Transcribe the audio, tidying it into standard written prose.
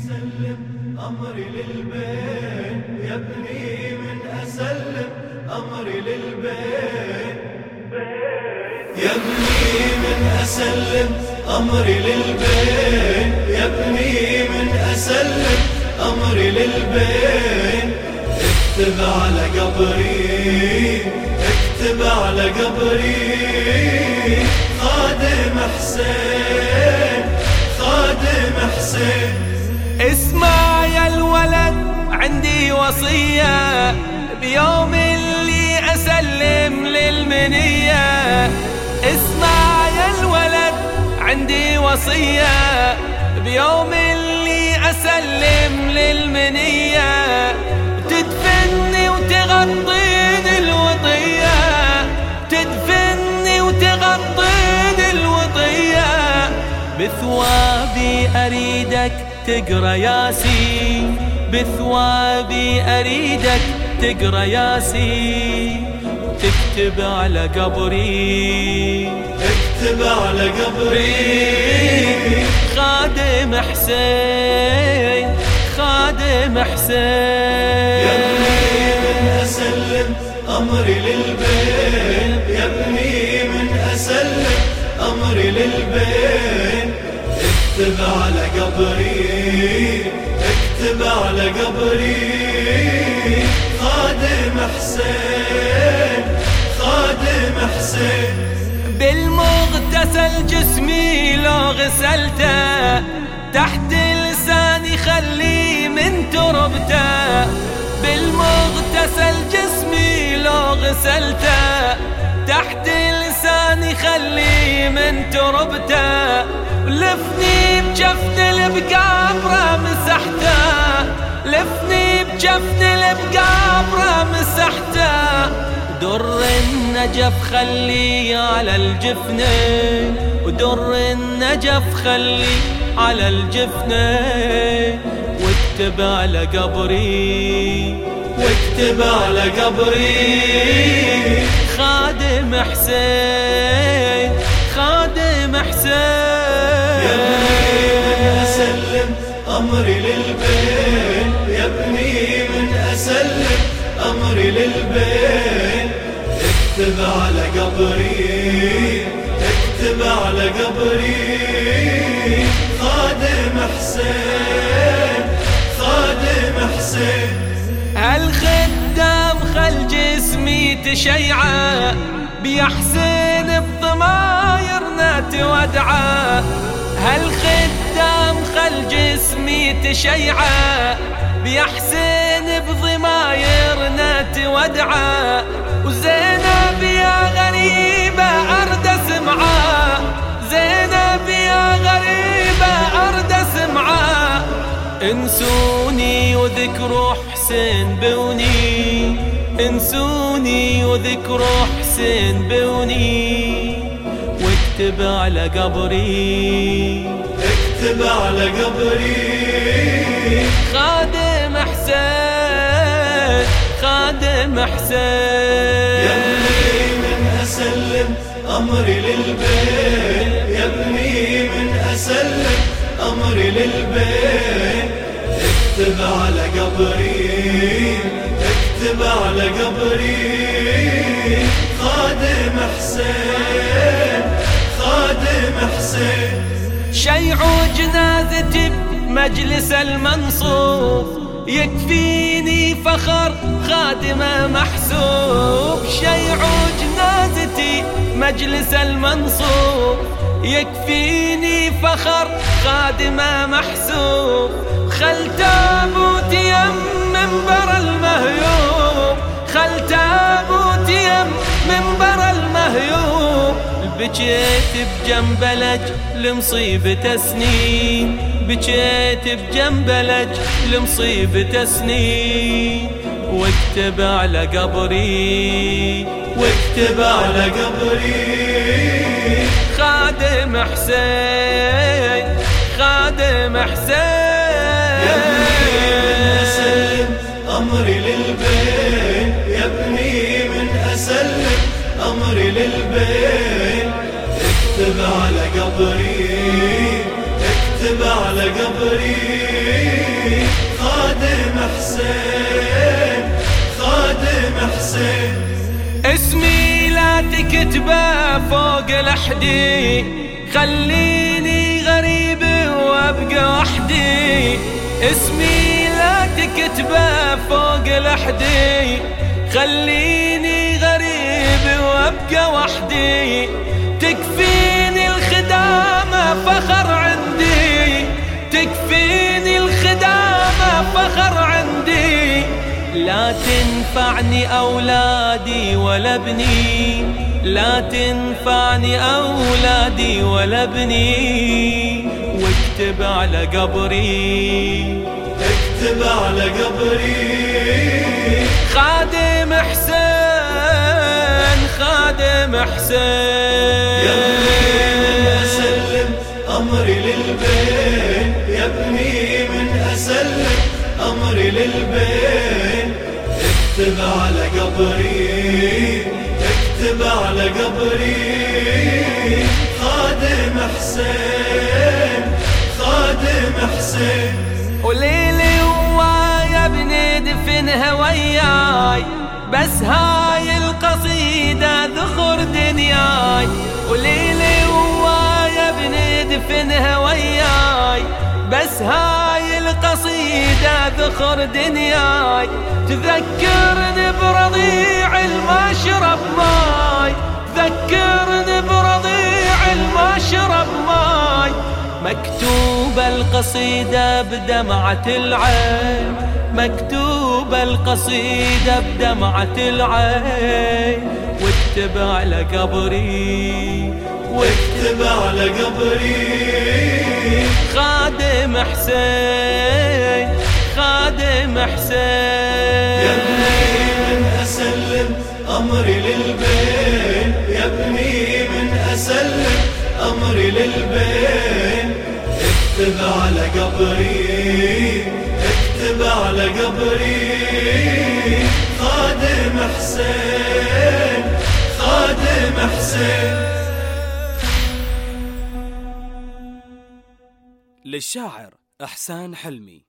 أسلم أمري للبين يا ابني، من أسلم أمري للبين يا ابني، من أسلم أمري للبين يا ابني، من أسلم أمري للبين. اكتب على قبري، اكتب على قبري، خادم حسين، خادم حسين. اسمع يا الولد عندي وصية، بيوم اللي أسلم للمنية. اسمع يا الولد عندي وصية، بيوم اللي أسلم للمنية. تدفني وتغطيني الوطية، تدفني وتغطيني الوطية. بثوابي أريدك تقرأ ياسين، بثوابي أريدك تقرأ ياسين. تكتب على قبري، اكتب على قبري، خادم حسين، خادم حسين. يا ابني من أسلم أمري للبين يا ابني، من أسلم أمري للبين. اكتب على قبري، اكتب على قبري، خادم حسين، خادم حسين. بالمغتسل جسمي لو غسلته، تحت لساني خلي من تربته. بالمغتسل جسمي لو غسلته، تحت لساني خلي من تربته. لفني بجفن البقابره مسحته، لفني بجفن البقابره مسحته. در النجف خلي على الجفنة، ودر النجف خلي على الجفنة. واكتب على قبري، واكتب على قبري، خادم حسين، خادم حسين. يا ابني من أسلم أمري للبين يا ابني، من أسلم أمري للبين. اكتب على قبري، اكتب على قبري، خادم حسين، خادم حسين. هالخدام خل جسمي تشيعه، بيا حسين بضمايرنا تودعه. هالخدام خل جسمي تشيعه، بيا حسين بضمايرنا تودعه. وزينب يا غريبة أرد اسمعه، زينب يا غريبة أرد اسمعه. انسوني وذكروا حسين بوني، انسوني وذكروا حسين بوني. واكتب على قبري، اكتب على قبري، خادم حسين، خادم حسين. يا ابني من أسلم أمري للبين يا ابني، من أسلم أمري للبين. اكتب على قبري، اكتب على قبري، خادم حسين، خادم حسين. شيعوا جنازتي بمجلس المنصوب، يكفيني فخر خادمة محسوب. شيعوا جنازتي مجلس المنصوب، يكفيني فخر خادمة محسوب. خل تابوت يم منبر المهيوب، خل تابوت يم منبر المهيوب. بجيت بجنبلج لمصيبة سنين، بجيت بجنبلج لمصيبة سنين. واكتب على قبري، واكتب على قبري، خادم حسين، خادم حسين. يا ابني من أسلم أمري للبين يا ابني، من أسلم أمري للبين. اكتب على قبري، اكتب اكتب على قبري خادم حسين، خادم حسين. اسمي لا تكتبه فوق لحدي، خليني غريب وابقى وحدي. اسمي لا تكتبه فوق لحدي، خليني غريب وابقى وحدي. تكفيني الخدامة فخر عندي، تكفيني الخدامة فخر عندي. لا تنفعني أولادي ولا ابني، لا تنفعني أولادي ولا ابني. واكتب على قبري، اكتب على قبري خادم حسين، خادم حسين. يا ابني من أسلم أمري للبين، يا ابني من أسلم أمري للبين. اكتب على قبري، اكتب على قبري خادم حسين، خادم حسين. وليلي ويا ابني دفنها وياي، بس هاي القصيدة ذخر دنياي. وليلي ويا ابني دفنها وياي، بس هاي القصيدة ذخر دنياي. تذكرني برضيع ما شرب ماي، تذكرني برضيع ما شرب ماي. مكتوب القصيدة بدمعة العين، مكتوب القصيدة بدمعة العين. واكتب على قبري، واكتب على قبري خادم حسين، خادم حسين. يا ابني من أسلم أمري للبين، يا ابني من أسلم أمري للبين. اكتب على قبري، اكتب على قبري خادم حسين، خادم حسين. للشاعر إحسان حلمي.